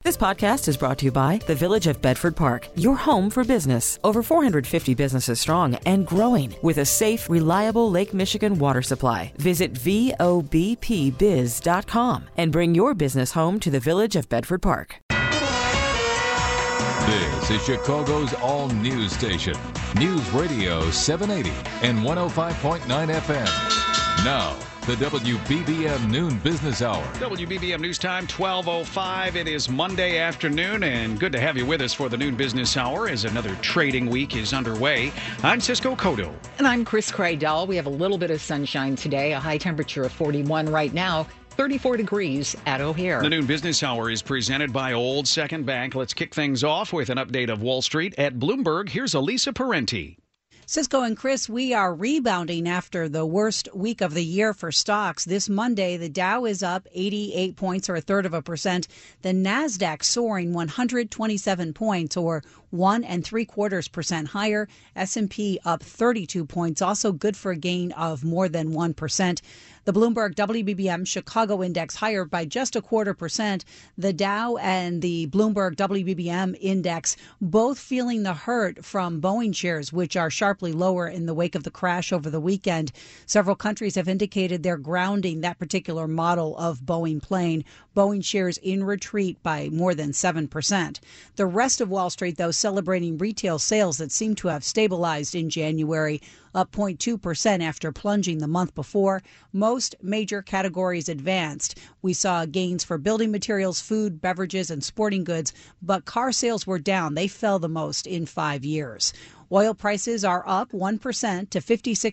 This podcast is brought to you by the Village of Bedford Park, your home for business. Over 450 businesses strong and growing with a safe, reliable Lake Michigan water supply. Visit VOBPBiz.com and bring your business home to the Village of Bedford Park. This is Chicago's all-news station, News Radio 780 and 105.9 FM. Now, the WBBM Noon Business Hour. WBBM News Time, 12:05. It is Monday afternoon, and good to have you with us for the Noon Business Hour as another trading week is underway. I'm Cisco Cotto. And I'm Chris Cradell. We have a little bit of sunshine today, a high temperature of 41 right now. 34 degrees at O'Hare. The Noon Business Hour is presented by Old Second Bank. Let's kick things off with an update of Wall Street. At Bloomberg, here's Elisa Parenti. Cisco and Chris, we are rebounding after the worst week of the year for stocks. This Monday, the Dow is up 88 points, or 1/3%. The NASDAQ soaring 127 points, or 1 3/4% higher. S&P up 32 points, also good for a gain of more than 1%. The Bloomberg WBBM Chicago Index higher by just 1/4%. The Dow and the Bloomberg WBBM Index both feeling the hurt from Boeing shares, which are sharply lower in the wake of the crash over the weekend. Several countries have indicated they're grounding that particular model of Boeing plane. Boeing shares in retreat by more than 7%. The rest of Wall Street, though, celebrating retail sales that seem to have stabilized in January, up 0.2% after plunging the month before. Most major categories advanced. We saw gains for building materials, food, beverages, and sporting goods, but car sales were down. They fell the most in 5 years. Oil prices are up 1% to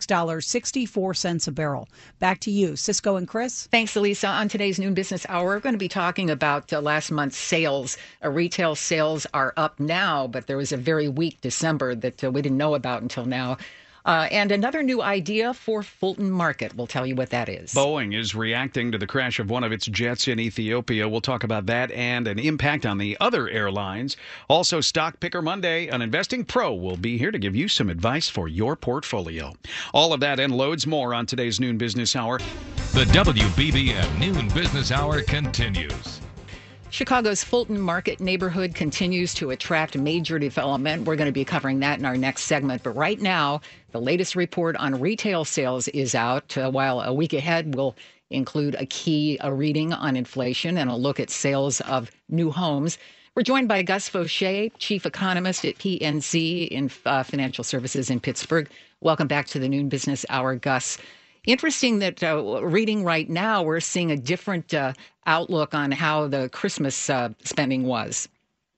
$56.64 a barrel. Back to you, Cisco and Chris. Thanks, Elisa. On today's Noon Business Hour, we're going to be talking about last month's sales. Retail sales are up now, but there was a very weak December that we didn't know about until now. And another new idea for Fulton Market. We'll tell you what that is. Boeing is reacting to the crash of one of its jets in Ethiopia. We'll talk about that and an impact on the other airlines. Also, Stock Picker Monday. An investing pro will be here to give you some advice for your portfolio. All of that and loads more on today's Noon Business Hour. The WBBM Noon Business Hour continues. Chicago's Fulton Market neighborhood continues to attract major development. We're going to be covering that in our next segment. But right now, the latest report on retail sales is out, while a week ahead will include a reading on inflation and a look at sales of new homes. We're joined by Gus Faucher, chief economist at PNC in Financial Services in Pittsburgh. Welcome back to the Noon Business Hour, Gus. Interesting that reading right now, we're seeing a different outlook on how the Christmas spending was.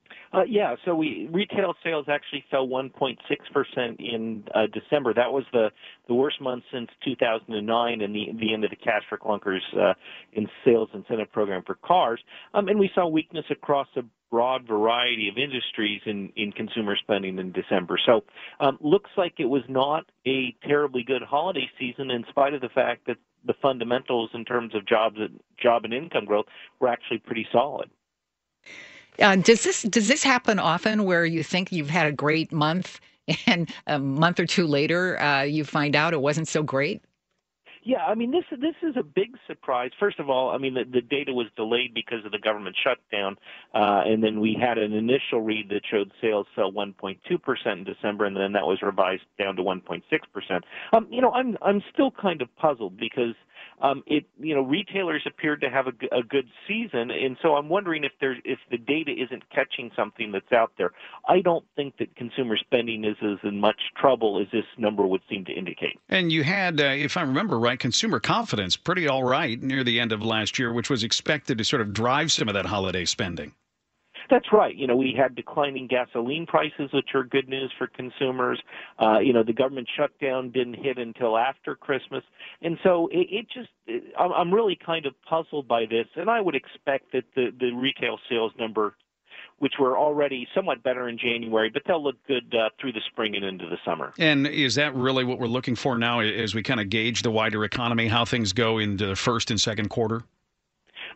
So retail sales actually fell 1.6% in December. That was the worst month since 2009 and the end of the Cash for Clunkers in sales incentive program for cars. And we saw weakness across a broad variety of industries in consumer spending in December. So looks like it was not a terribly good holiday season in spite of the fact that the fundamentals in terms of job and income growth were actually pretty solid. Does this happen often where you think you've had a great month and a month or two later you find out it wasn't so great? Yeah, I mean, this is a big surprise. First of all, I mean, the data was delayed because of the government shutdown, and then we had an initial read that showed sales fell 1.2% in December, and then that was revised down to 1.6%. I'm still kind of puzzled because retailers appeared to have a good season, and so I'm wondering if the data isn't catching something that's out there. I don't think that consumer spending is as in much trouble as this number would seem to indicate. And you had, if I remember right, consumer confidence pretty all right near the end of last year, which was expected to sort of drive some of that holiday spending. That's right. We had declining gasoline prices, which are good news for consumers. The government shutdown didn't hit until after Christmas. And so I'm really kind of puzzled by this. And I would expect that the retail sales number, which were already somewhat better in January, but they'll look good through the spring and into the summer. And is that really what we're looking for now as we kind of gauge the wider economy, how things go in the first and second quarter?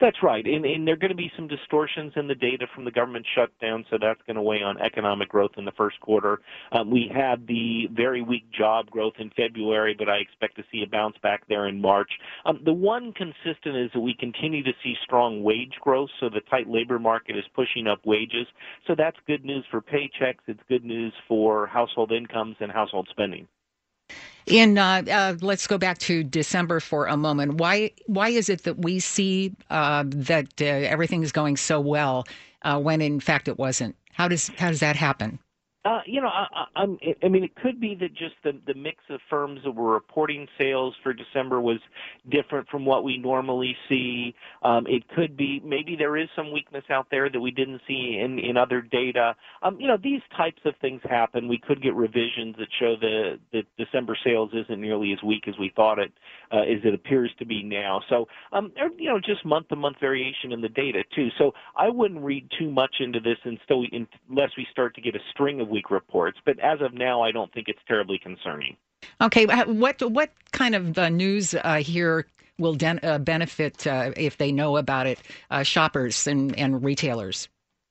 That's right, and there are going to be some distortions in the data from the government shutdown, so that's going to weigh on economic growth in the first quarter. We had the very weak job growth in February, but I expect to see a bounce back there in March. The one consistent is that we continue to see strong wage growth, so the tight labor market is pushing up wages. So that's good news for paychecks. It's good news for household incomes and household spending. Let's go back to December for a moment. Why is it that we see that everything is going so well when in fact it wasn't? How does that happen? I mean, it could be that just the mix of firms that were reporting sales for December was different from what we normally see. It could be maybe there is some weakness out there that we didn't see in other data. These types of things happen. We could get revisions that show that December sales isn't nearly as weak as we thought as it appears to be now. So, just month-to-month variation in the data, too. So I wouldn't read too much into this unless we start to get a string of weak reports. But as of now, I don't think it's terribly concerning. Okay. What kind of news here will benefit, if they know about it, shoppers and retailers?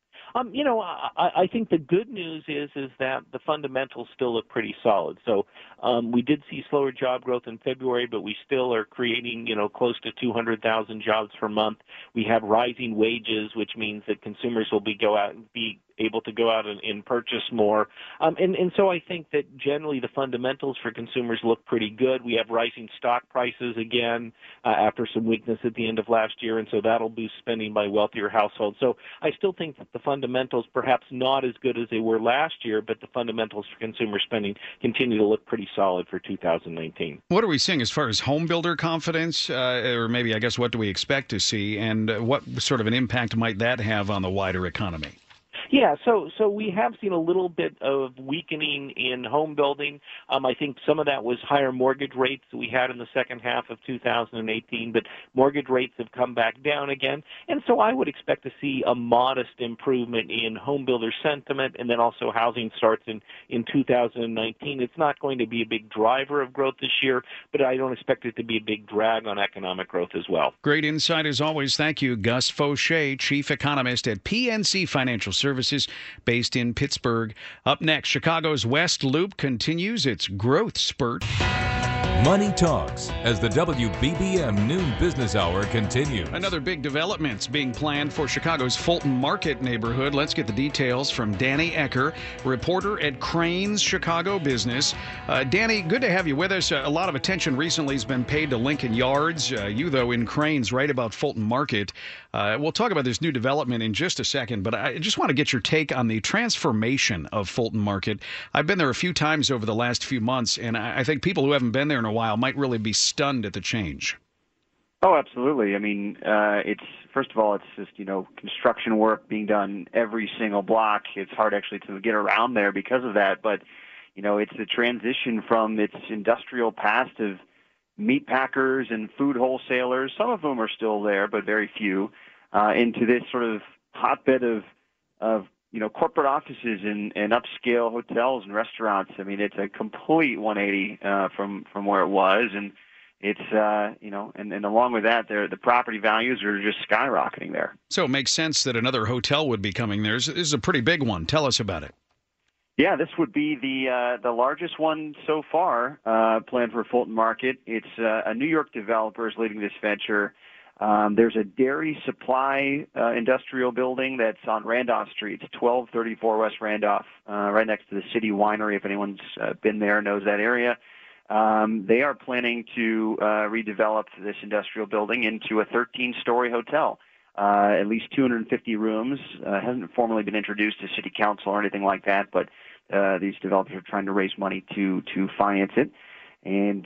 I think the good news is that the fundamentals still look pretty solid. So we did see slower job growth in February, but we still are creating, close to 200,000 jobs per month. We have rising wages, which means that consumers will be able to go out and purchase more. And so I think that generally the fundamentals for consumers look pretty good. We have rising stock prices again after some weakness at the end of last year, and so that'll boost spending by wealthier households. So I still think that the fundamentals, perhaps not as good as they were last year, but the fundamentals for consumer spending continue to look pretty solid for 2019. What are we seeing as far as home builder confidence, or maybe, I guess, what do we expect to see, and what sort of an impact might that have on the wider economy? Yeah, so we have seen a little bit of weakening in home building. I think some of that was higher mortgage rates that we had in the second half of 2018, but mortgage rates have come back down again. And so I would expect to see a modest improvement in home builder sentiment and then also housing starts in 2019. It's not going to be a big driver of growth this year, but I don't expect it to be a big drag on economic growth as well. Great insight as always. Thank you, Gus Faucher, Chief Economist at PNC Financial Services, based in Pittsburgh. Up next, Chicago's West Loop continues its growth spurt. Money Talks as the WBBM Noon Business Hour continues. Another big development's being planned for Chicago's Fulton Market neighborhood. Let's get the details from Danny Ecker, reporter at Crain's Chicago Business. Danny, good to have you with us. A lot of attention recently has been paid to Lincoln Yards. You, though, in Crain's, right about Fulton Market. We'll talk about this new development in just a second, but I just want to get your take on the transformation of Fulton Market. I've been there a few times over the last few months, and I think people who haven't been there in a while might really be stunned at the change. Oh, absolutely. I mean, it's first of all, it's just, construction work being done every single block. It's hard actually to get around there because of that. But, it's the transition from its industrial past of meat packers and food wholesalers, some of whom are still there, but very few, into this sort of hotbed of corporate offices and upscale hotels and restaurants. I mean, it's a complete 180 from where it was, and it's and along with that, the property values are just skyrocketing there. So it makes sense that another hotel would be coming there. This is a pretty big one. Tell us about it. Yeah, this would be the largest one so far planned for Fulton Market. It's a New York developer is leading this venture. There's a dairy supply industrial building that's on Randolph Street. It's 1234 West Randolph, right next to the City Winery. If anyone's been there, knows that area. They are planning to redevelop this industrial building into a 13-story hotel. At least 250 rooms. Hasn't formally been introduced to City Council or anything like that, but these developers are trying to raise money to finance it. And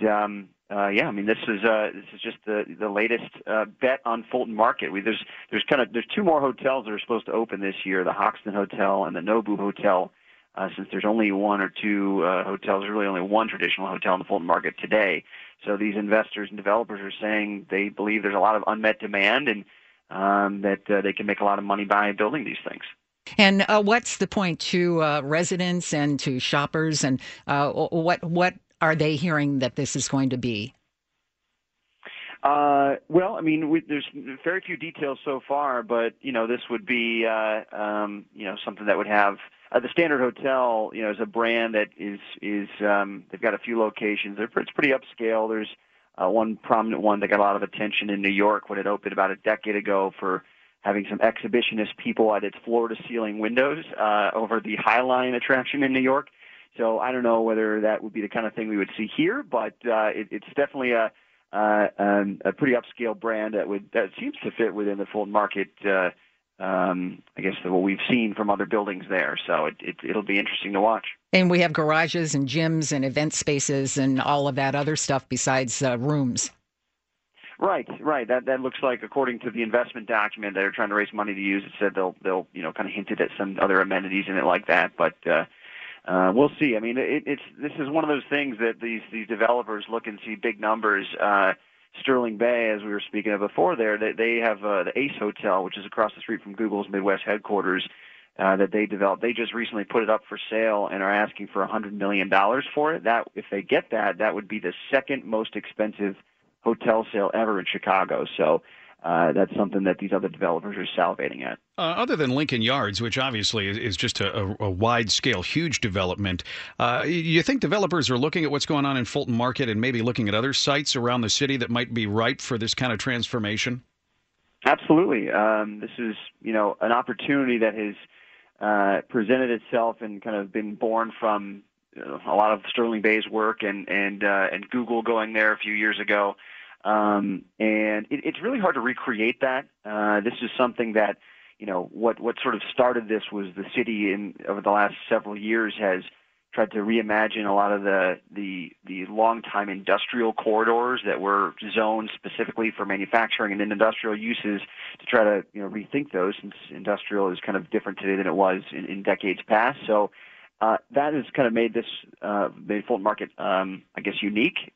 this is just the latest bet on Fulton Market. There's two more hotels that are supposed to open this year: the Hoxton Hotel and the Nobu Hotel. Since there's only one or two hotels, there's really only one traditional hotel in the Fulton Market today. So these investors and developers are saying they believe there's a lot of unmet demand and that they can make a lot of money by building these things. And what's the point to residents and to shoppers, and what are they hearing that this is going to be? Well, I mean, there's very few details so far, but this would be something that would have the Standard Hotel. Is a brand that is they've got a few locations. It's pretty upscale. There's one prominent one that got a lot of attention in New York when it opened about a decade ago for having some exhibitionist people at its floor-to-ceiling windows over the High Line attraction in New York. So I don't know whether that would be the kind of thing we would see here, but it's definitely a pretty upscale brand that seems to fit within the Fulton Market. I guess what we've seen from other buildings there. So it'll be interesting to watch. And we have garages and gyms and event spaces and all of that other stuff besides rooms. Right. That looks like, according to the investment document they're trying to raise money to use, it said they'll kind of hinted at some other amenities in it like that, but. We'll see. I mean, this is one of those things that these developers look and see big numbers. Sterling Bay, as we were speaking of before, they have the Ace Hotel, which is across the street from Google's Midwest headquarters, that they developed. They just recently put it up for sale and are asking for $100 million for it. That, if they get that would be the second most expensive hotel sale ever in Chicago. So. That's something that these other developers are salivating at. Other than Lincoln Yards, which obviously is just a wide-scale, huge development, you think developers are looking at what's going on in Fulton Market and maybe looking at other sites around the city that might be ripe for this kind of transformation? Absolutely. This is, an opportunity that has presented itself and kind of been born from a lot of Sterling Bay's work and Google going there a few years ago. And it's really hard to recreate that. This is something that, what sort of started this was the city over the last several years has tried to reimagine a lot of the long-time industrial corridors that were zoned specifically for manufacturing and industrial uses to try to, rethink those, since industrial is kind of different today than it was in decades past. So, that has kind of made Fulton Market, I guess, unique,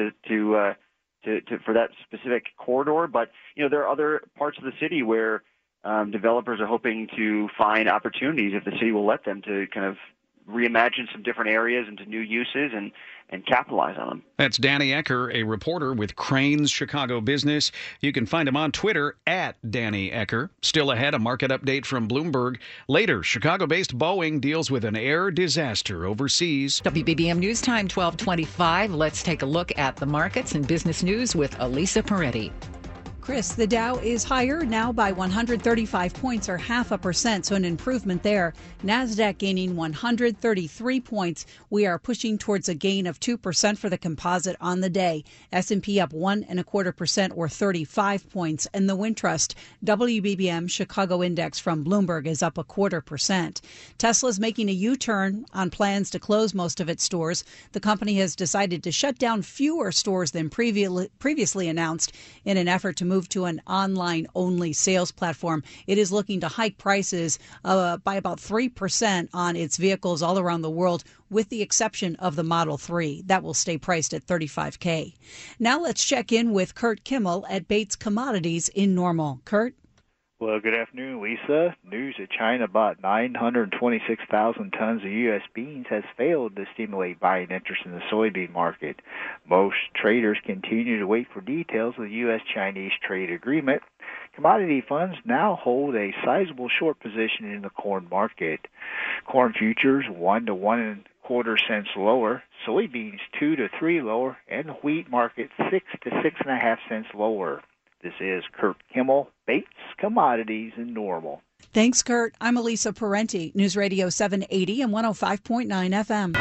for that specific corridor, but there are other parts of the city where developers are hoping to find opportunities, if the city will let them, to kind of reimagine some different areas into new uses and capitalize on them. That's Danny Ecker, a reporter with Crane's Chicago Business. You can find him on Twitter at Danny Ecker. Still ahead, a market update from Bloomberg. Later, Chicago-based Boeing deals with an air disaster overseas. WBBM News Time, 12:25. Let's take a look at the markets and business news with Elisa Peretti. Chris, the Dow is higher now by 135 points or 0.5%, so an improvement there. NASDAQ gaining 133 points. We are pushing towards a gain of 2% for the composite on the day. S&P up 1.25% or 35 points. And the Wintrust WBBM Chicago Index from Bloomberg is up 0.25%. Tesla's making a U-turn on plans to close most of its stores. The company has decided to shut down fewer stores than previously announced in an effort to move to an online-only sales platform. It is looking to hike prices by about 3% on its vehicles all around the world, with the exception of the Model 3. That will stay priced at $35,000. Now let's check in with Kurt Kimmel at Bates Commodities in Normal. Kurt? Well, good afternoon, Lisa. News that China bought 926,000 tons of U.S. beans has failed to stimulate buying interest in the soybean market. Most traders continue to wait for details of the U.S.-Chinese trade agreement. Commodity funds now hold a sizable short position in the corn market. Corn futures 1 to 1.25 cents lower, soybeans 2 to 3 lower, and the wheat market 6 to 6.5 cents lower. This is Kurt Kimmel, Bates Commodities in Normal. Thanks, Kurt. I'm Elisa Parenti, News Radio 780 and 105.9 FM.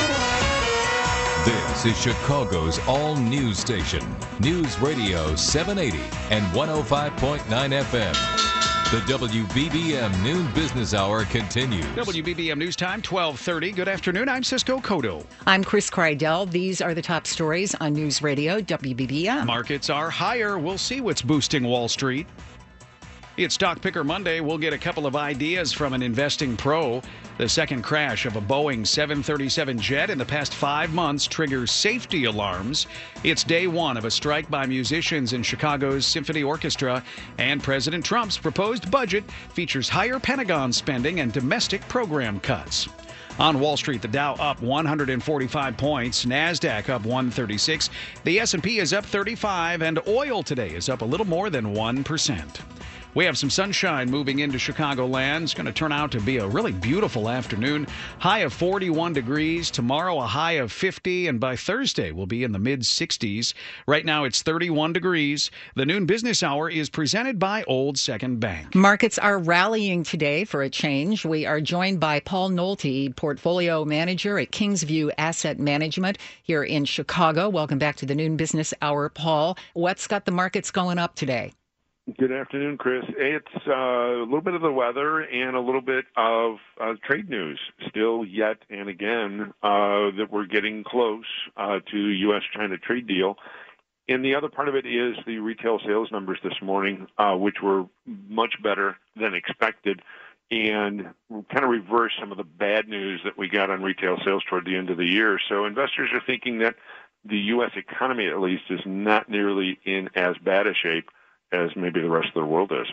This is Chicago's all-news station, News Radio 780 and 105.9 FM. The WBBM Noon Business Hour continues. WBBM News Time, 12:30. Good afternoon. I'm Cisco Cotto. I'm Chris Kreidel. These are the top stories on News Radio WBBM. Markets are higher. We'll see what's boosting Wall Street. It's Stock Picker Monday. We'll get a couple of ideas from an investing pro. The second crash of a Boeing 737 jet in the past 5 months triggers safety alarms. It's day one of a strike by musicians in Chicago's Symphony Orchestra. And President Trump's proposed budget features higher Pentagon spending and domestic program cuts. On Wall Street, the Dow up 145 points, NASDAQ up 136, the S&P is up 35, and oil today is up a little more than 1%. We have some sunshine moving into Chicagoland. It's going to turn out to be a really beautiful afternoon. High of 41 degrees. Tomorrow, a high of 50. And by Thursday, we'll be in the mid-60s. Right now, it's 31 degrees. The noon business hour is presented by Old Second Bank. Markets are rallying today for a change. We are joined by Paul Nolte, portfolio manager at Kingsview Asset Management here in Chicago. Welcome back to the noon business hour, Paul. What's got the markets going up today? Good afternoon, Chris. It's a little bit of the weather and a little bit of trade news still yet and again that we're getting close to the U.S.-China trade deal. And the other part of it is the retail sales numbers this morning, which were much better than expected and kind of reversed some of the bad news that we got on retail sales toward the end of the year. So investors are thinking that the U.S. economy, at least, is not nearly in as bad a shape as maybe the rest of the world is.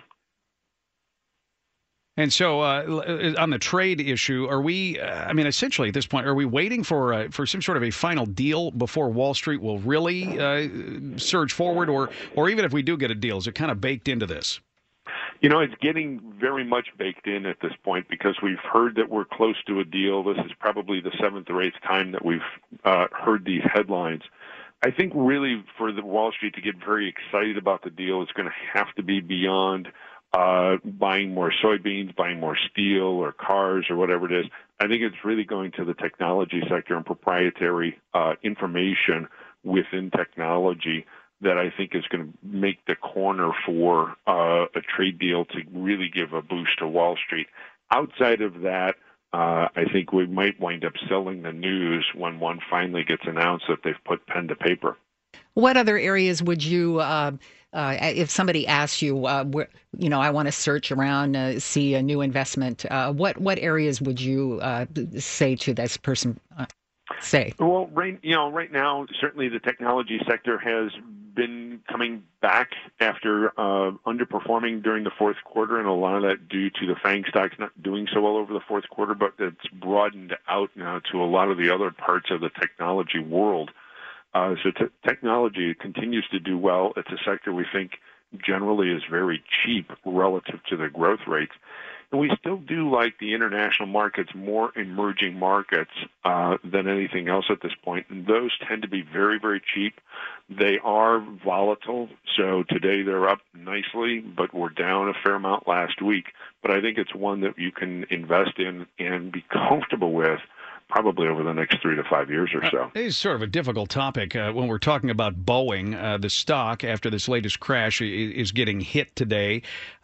And so on the trade issue, are we, essentially at this point, are we waiting for some sort of a final deal before Wall Street will really surge forward? Or even if we do get a deal, is it kind of baked into this? You know, it's getting very much baked in at this point because we've heard that we're close to a deal. This is probably the 7th or 8th time that we've heard these headlines. I think really for the Wall Street to get very excited about the deal, it's going to have to be beyond buying more soybeans, buying more steel or cars or whatever it is. I think it's really going to the technology sector and proprietary information within technology that I think is going to make the corner for a trade deal to really give a boost to Wall Street. Outside of that, I think we might wind up selling the news when one finally gets announced that they've put pen to paper. What other areas would you, if somebody asks you, I want to search around, see a new investment, what areas would you say to this person? Well, right now, certainly the technology sector has been coming back after underperforming during the fourth quarter, and a lot of that due to the FANG stocks not doing so well over the fourth quarter, but it's broadened out now to a lot of the other parts of the technology world. So technology continues to do well. It's a sector we think generally is very cheap relative to the growth rates. And we still do like the international markets, more emerging markets than anything else at this point. And those tend to be very, very cheap. They are volatile. So today they're up nicely, but we're down a fair amount last week. But I think it's one that you can invest in and be comfortable with probably over the next 3 to 5 years or so. It's sort of a difficult topic when we're talking about Boeing. The stock, after this latest crash, is getting hit today.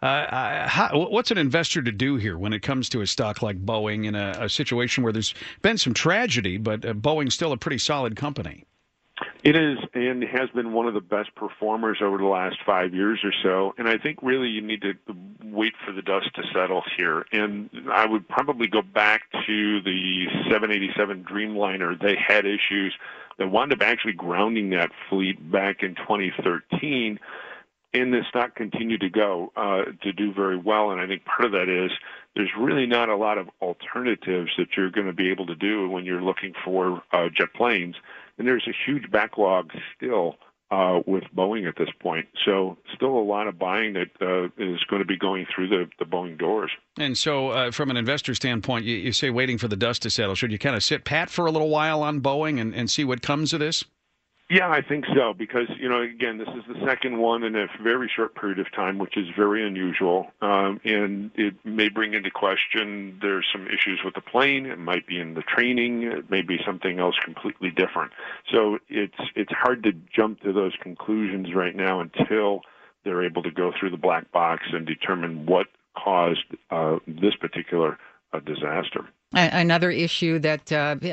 What's an investor to do here when it comes to a stock like Boeing in a situation where there's been some tragedy, but Boeing's still a pretty solid company? It is, and has been one of the best performers over the last 5 years or so. And I think really you need to wait for the dust to settle here. And I would probably go back to the 787 Dreamliner. They had issues that wound up actually grounding that fleet back in 2013. And the stock continued to to do very well. And I think part of that is there's really not a lot of alternatives that you're going to be able to do when you're looking for jet planes. And there's a huge backlog still with Boeing at this point. So still a lot of buying that is going to be going through the Boeing doors. And so from an investor standpoint, you say waiting for the dust to settle. Should you kind of sit pat for a little while on Boeing and see what comes of this? Yeah, I think so, because, again, this is the second one in a very short period of time, which is very unusual, and it may bring into question there's some issues with the plane. It might be in the training. It may be something else completely different. So it's hard to jump to those conclusions right now until they're able to go through the black box and determine what caused this particular disaster. Another issue that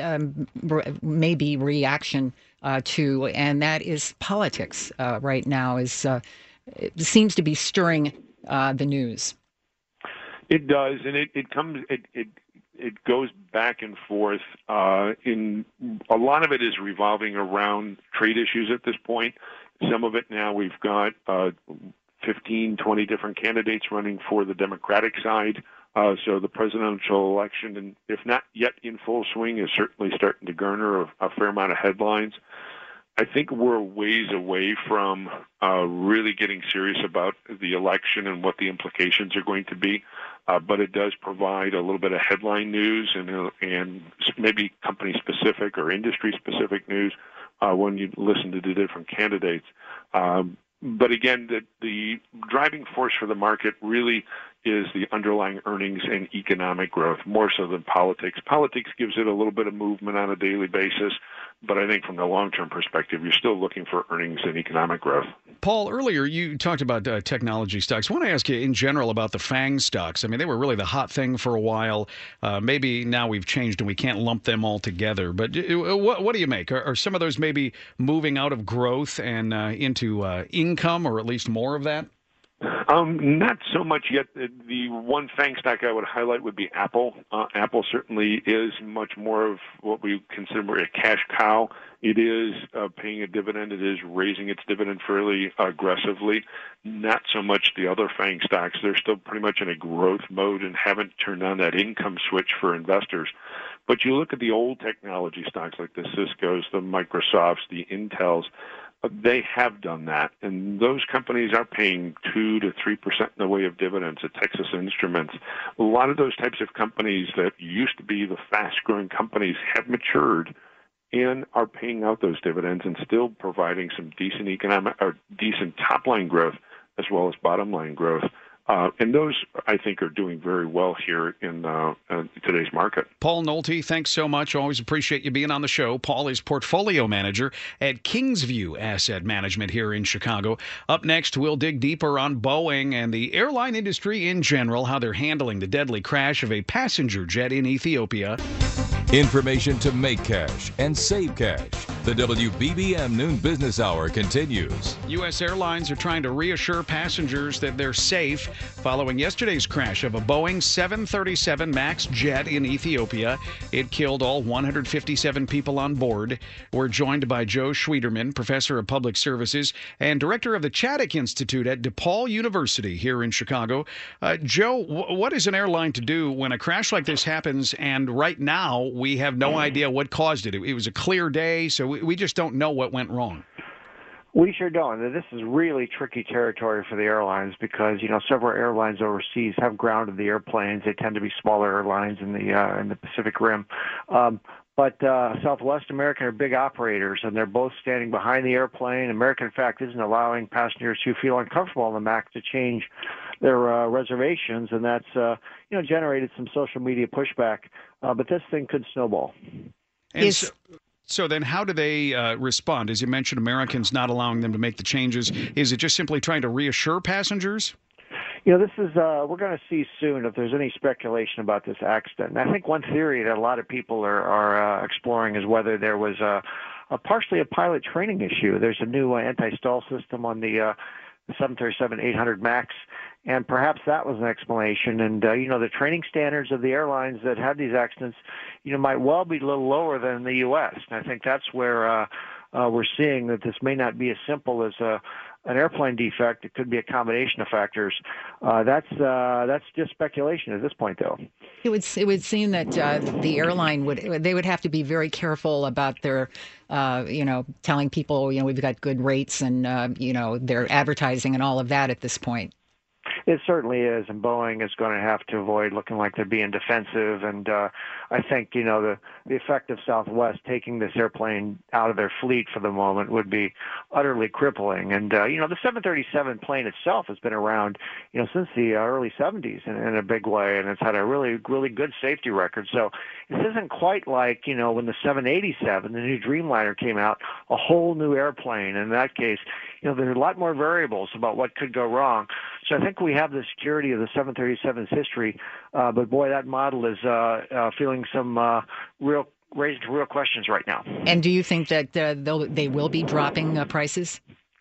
may be reaction to, and that is politics right now, it seems to be stirring the news. It does, and it goes back and forth. In a lot of it is revolving around trade issues at this point. Some of it now we've got 15, 20 different candidates running for the Democratic side. So the presidential election, and if not yet in full swing, is certainly starting to garner a fair amount of headlines. I think we're ways away from really getting serious about the election and what the implications are going to be. But it does provide a little bit of headline news and maybe company-specific or industry-specific news when you listen to the different candidates. But again, the driving force for the market really is the underlying earnings and economic growth, more so than politics. Politics gives it a little bit of movement on a daily basis, but I think from the long-term perspective, you're still looking for earnings and economic growth. Paul, earlier you talked about technology stocks. I want to ask you in general about the FANG stocks. I mean, they were really the hot thing for a while. Maybe now we've changed and we can't lump them all together. But what do you make? Are some of those maybe moving out of growth and into income, or at least more of that? Not so much yet. The one FANG stock I would highlight would be Apple. Apple certainly is much more of what we consider a cash cow. It is paying a dividend. It is raising its dividend fairly aggressively. Not so much the other FANG stocks. They're still pretty much in a growth mode and haven't turned on that income switch for investors. But you look at the old technology stocks like the Ciscos, the Microsofts, the Intels, they have done that, and those companies are paying 2 to 3% in the way of dividends at Texas Instruments. A lot of those types of companies that used to be the fast-growing companies have matured and are paying out those dividends and still providing some decent economic or decent top-line growth as well as bottom-line growth. And those, I think, are doing very well here in today's market. Paul Nolte, thanks so much. Always appreciate you being on the show. Paul is portfolio manager at Kingsview Asset Management here in Chicago. Up next, we'll dig deeper on Boeing and the airline industry in general, how they're handling the deadly crash of a passenger jet in Ethiopia. Information to make cash and save cash. The WBBM Noon Business Hour continues. U.S. Airlines are trying to reassure passengers that they're safe following yesterday's crash of a Boeing 737 MAX jet in Ethiopia. It killed all 157 people on board. We're joined by Joe Schwieterman, professor of public services and director of the Chaddick Institute at DePaul University here in Chicago. Joe, what is an airline to do when a crash like this happens, and right now we have no idea what caused it? It was a clear day, so we just don't know what went wrong. We sure don't. This is really tricky territory for the airlines because, several airlines overseas have grounded the airplanes. They tend to be smaller airlines in the Pacific Rim. But Southwest American are big operators, and they're both standing behind the airplane. American, in fact, isn't allowing passengers who feel uncomfortable on the MAX to change their reservations, and that's generated some social media pushback. But this thing could snowball. So then how do they respond? As you mentioned, Americans not allowing them to make the changes. Is it just simply trying to reassure passengers? This is, we're going to see soon if there's any speculation about this accident. And I think one theory that a lot of people are exploring is whether there was partially a pilot training issue. There's a new anti-stall system on the 737-800 MAX, and perhaps that was an explanation. And, the training standards of the airlines that had these accidents, might well be a little lower than the U.S. And I think that's where we're seeing that this may not be as simple as an airplane defect. It could be a combination of factors. That's just speculation at this point, though. It would seem that the airline would have to be very careful about their, telling people, we've got good rates and, their advertising and all of that at this point. It certainly is, and Boeing is going to have to avoid looking like they're being defensive. And I think, the effect of Southwest taking this airplane out of their fleet for the moment would be utterly crippling. And, the 737 plane itself has been around, since the early 70s in a big way, and it's had a really, really good safety record. So this isn't quite like, when the 787, the new Dreamliner, came out, a whole new airplane. In that case, there's a lot more variables about what could go wrong. So I think we have the security of the 737's history, but boy, that model is feeling some raising real questions right now. And do you think that they will be dropping prices?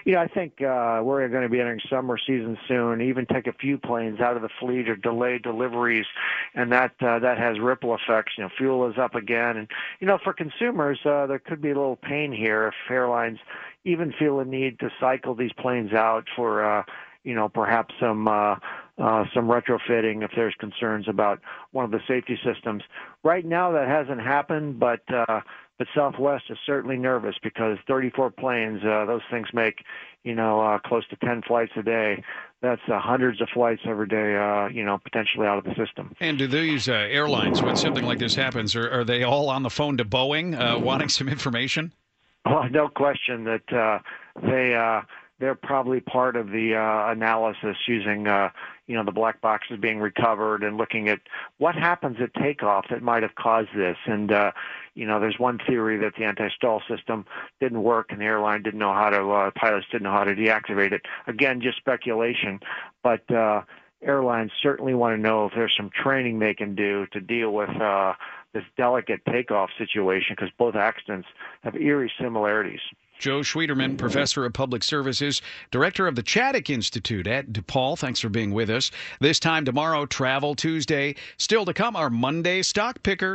I think we're going to be entering summer season soon. Even take a few planes out of the fleet or delay deliveries, and that has ripple effects. Fuel is up again, and for consumers, there could be a little pain here if airlines even feel a need to cycle these planes out for perhaps some retrofitting if there's concerns about one of the safety systems. Right now, that hasn't happened, but Southwest is certainly nervous because 34 planes, those things make, close to 10 flights a day. That's hundreds of flights every day, potentially out of the system. And do these airlines, when something like this happens, are they all on the phone to Boeing wanting some information? Well, no question that they're probably part of the analysis using, the black boxes being recovered and looking at what happens at takeoff that might have caused this. And, there's one theory that the anti-stall system didn't work and the airline didn't know how to, pilots didn't know how to deactivate it. Again, just speculation, but airlines certainly want to know if there's some training they can do to deal with this delicate takeoff situation, because both accidents have eerie similarities. Joe Schwieterman, Professor of Public Services, Director of the Chaddick Institute at DePaul. Thanks for being with us. This time tomorrow, Travel Tuesday. Still to come, our Monday Stock Picker.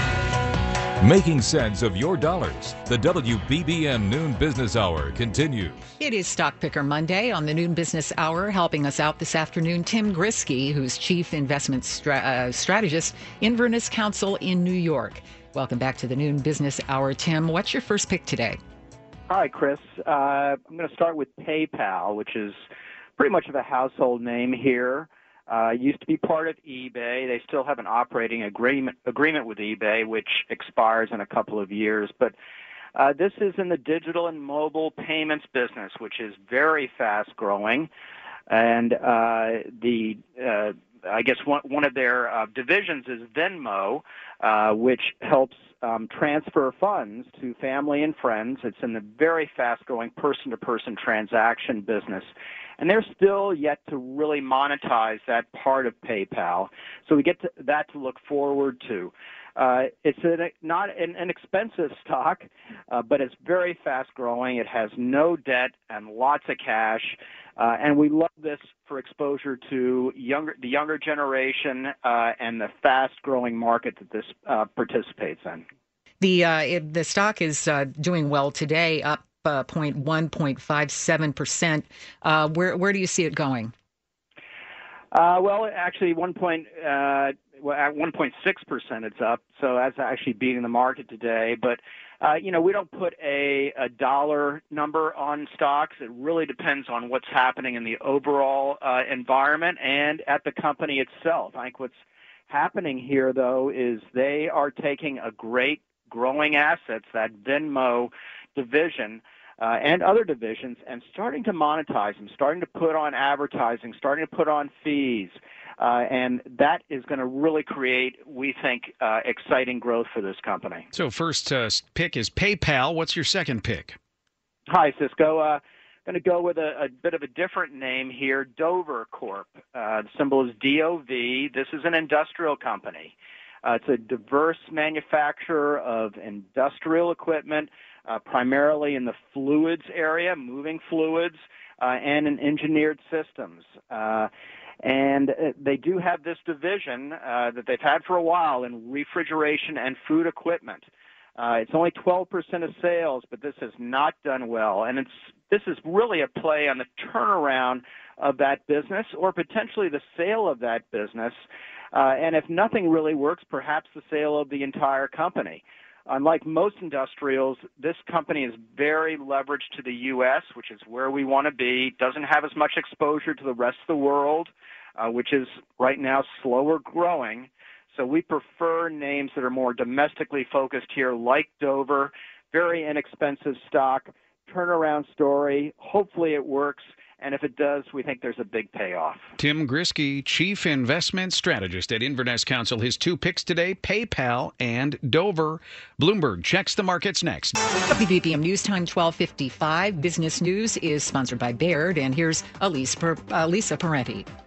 Making sense of your dollars. The WBBM Noon Business Hour continues. It is Stock Picker Monday on the Noon Business Hour. Helping us out this afternoon, Tim Grisky, who's Chief Investment Strategist, Inverness Counsel in New York. Welcome back to the Noon Business Hour. Tim, what's your first pick today? Hi, Chris. I'm going to start with PayPal, which is pretty much of a household name here. Used to be part of eBay. They still have an operating agreement with eBay, which expires in a couple of years. But this is in the digital and mobile payments business, which is very fast growing. And I guess one of their divisions is Venmo, which helps transfer funds to family and friends. It's in the very fast-growing person-to-person transaction business. And they're still yet to really monetize that part of PayPal. So we get that to look forward to. It's not an inexpensive stock, but it's very fast-growing. It has no debt and lots of cash. And we love this for exposure to the younger generation and the fast-growing market that this participates in. The stock is doing well today, up 0.57%. Where do you see it going? Well, actually, at 1.6% it's up, so that's actually beating the market today. But we don't put a dollar number on stocks. It really depends on what's happening in the overall environment and at the company itself. I think what's happening here, though, is they are taking a great growing assets, that Venmo division, and other divisions, and starting to monetize them, starting to put on advertising, starting to put on fees. And that is going to really create, we think, exciting growth for this company. So first pick is PayPal. What's your second pick? Hi, Cisco. Going to go with a bit of a different name here, Dover Corp. The symbol is DOV. This is an industrial company. It's a diverse manufacturer of industrial equipment, primarily in the fluids area, moving fluids, and in engineered systems. And they do have this division that they've had for a while in refrigeration and food equipment. It's only 12% of sales, but this has not done well. And this is really a play on the turnaround of that business or potentially the sale of that business. And if nothing really works, perhaps the sale of the entire company. Unlike most industrials, this company is very leveraged to the U.S., which is where we want to be, doesn't have as much exposure to the rest of the world, which is right now slower growing. So we prefer names that are more domestically focused here, like Dover, very inexpensive stock, turnaround story. Hopefully it works. And if it does, we think there's a big payoff. Tim Grisky, Chief Investment Strategist at Inverness Counsel. His two picks today, PayPal and Dover. Bloomberg checks the markets next. WBBM News Time 12:55. Business News is sponsored by Baird. And here's Lisa Parenti.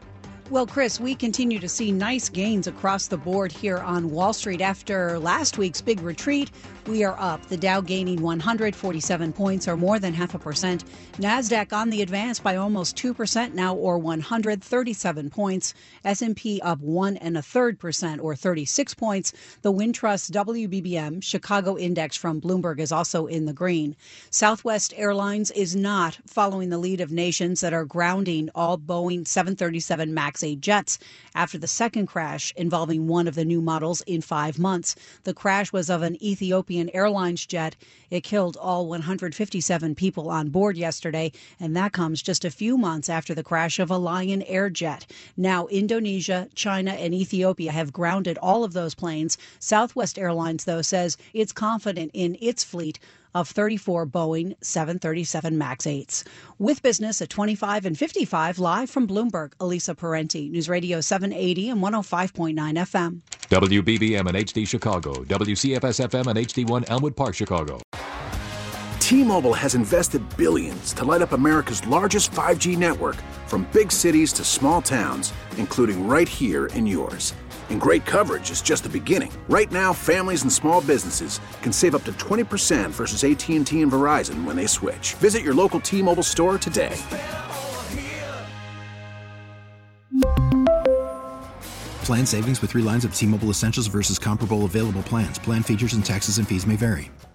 Well, Chris, we continue to see nice gains across the board here on Wall Street. After last week's big retreat, we are up. The Dow gaining 147 points, or more than 0.5%. NASDAQ on the advance by almost 2% now, or 137 points. S&P up 1 1/3%, or 36 points. The Wintrust WBBM Chicago Index from Bloomberg is also in the green. Southwest Airlines is not following the lead of nations that are grounding all Boeing 737 MAX 8 jets after the second crash involving one of the new models in 5 months. The crash was of an Ethiopian Airlines jet. It killed all 157 people on board yesterday, and that comes just a few months after the crash of a Lion Air jet. Now, Indonesia, China, and Ethiopia have grounded all of those planes. Southwest Airlines, though, says it's confident in its fleet of 34 Boeing 737 MAX 8s. With business at 25 and 55, live from Bloomberg, Elisa Parenti, News Radio 780 and 105.9 FM. WBBM and HD Chicago, WCFS-FM and HD1 Elmwood Park, Chicago. T-Mobile has invested billions to light up America's largest 5G network, from big cities to small towns, including right here in yours. And great coverage is just the beginning. Right now, families and small businesses can save up to 20% versus AT&T and Verizon when they switch. Visit your local T-Mobile store today. Plan savings with 3 lines of T-Mobile Essentials versus comparable available plans. Plan features and taxes and fees may vary.